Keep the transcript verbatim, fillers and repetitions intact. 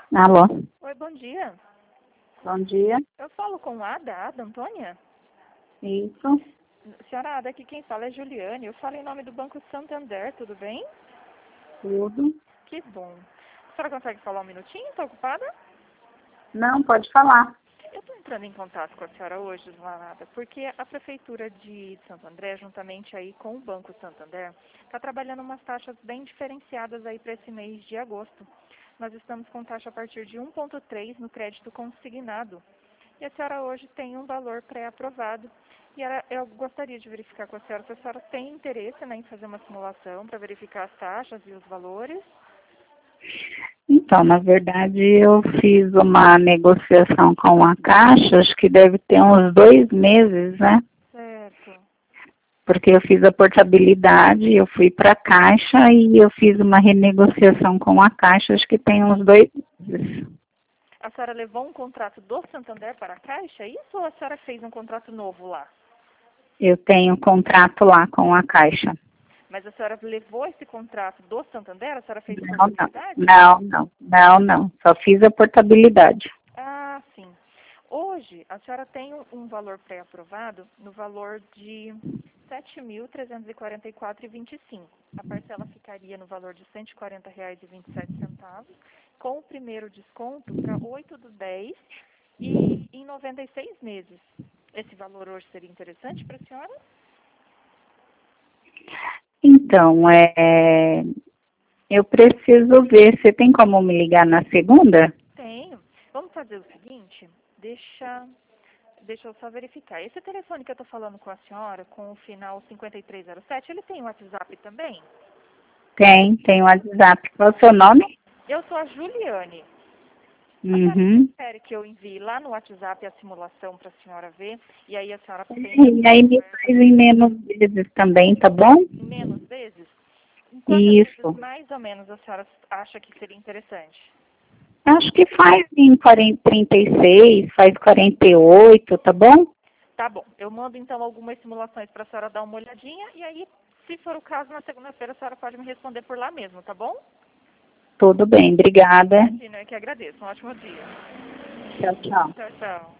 Alô? Oi, bom dia. Bom dia. Eu falo com a Ada, Ada Antônia? Isso. Senhora Ada, aqui quem fala é Juliane. Eu falo em nome do Banco Santander, tudo bem? Tudo. Que bom. A senhora consegue falar um minutinho? Está ocupada? Não, pode falar. Eu estou entrando em contato com a senhora hoje, Dona Ada, porque a Prefeitura de Santo André, juntamente aí com o Banco Santander, está trabalhando umas taxas bem diferenciadas aí para esse mês de agosto. Nós estamos com taxa a partir de um vírgula três no crédito consignado. E a senhora hoje tem um valor pré-aprovado. E era, eu gostaria de verificar com a senhora se a senhora tem interesse, né, em fazer uma simulação para verificar as taxas e os valores. Então, na verdade, eu fiz uma negociação com a Caixa, acho que deve ter uns dois meses, né? Certo. Porque eu fiz a portabilidade, eu fui para a Caixa e eu fiz uma renegociação com a Caixa, acho que tem uns dois meses. A senhora levou um contrato do Santander para a Caixa, é isso, ou a senhora fez um contrato novo lá? Eu tenho contrato lá com a Caixa. Mas a senhora levou esse contrato do Santander? A senhora fez a Não, portabilidade? não, não, não, não, só fiz a portabilidade. Ah, sim. Hoje, a senhora tem um, um valor pré-aprovado no valor de sete mil trezentos e quarenta e quatro reais e vinte e cinco centavos. A parcela ficaria no valor de cento e quarenta reais e vinte e sete centavos, com o primeiro desconto para oito do dez e em noventa e seis meses. Esse valor hoje seria interessante para a senhora? Então, é, eu preciso ver, você tem como me ligar na segunda? Tenho. Vamos fazer o seguinte, deixa, deixa eu só verificar. Esse telefone que eu estou falando com a senhora, com o final cinquenta e três zero sete, ele tem WhatsApp também? Tem, tem o WhatsApp. Qual é o seu nome? Eu sou a Juliane. A senhora Uhum. prefere que eu envie lá no WhatsApp a simulação para a senhora ver? E aí a senhora tem E aí me faz em menos vezes também, tá bom? menos vezes? Em quantas vezes Isso. mais ou menos a senhora acha que seria interessante? Acho que faz em quarenta, trinta e seis, faz quarenta e oito, tá bom? Tá bom. Eu mando então algumas simulações para a senhora dar uma olhadinha e aí, se for o caso, na segunda-feira a senhora pode me responder por lá mesmo, tá bom? Tudo bem, obrigada. Imagina, eu que agradeço. Um ótimo dia. Tchau, tchau. Tchau, tchau.